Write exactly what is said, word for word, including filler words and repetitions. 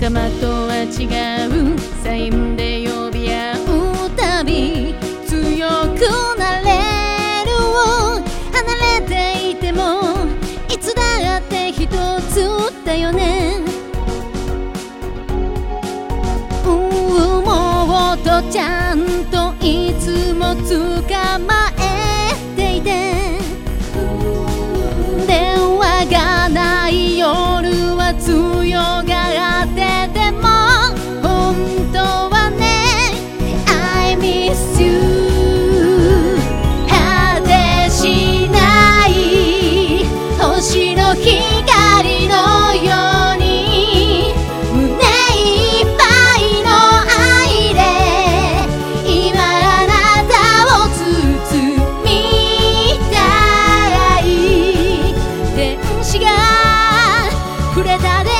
仲間とは違うサインで呼び合うたび強くなれる離れていてもいつだって一つだよね。うんもっとちゃんといつも捕まえていて電話がない夜は強がってても本当はね I miss you 果てしない星の光のように胸いっぱいの愛で今あなたを包みたい。電子が触れたで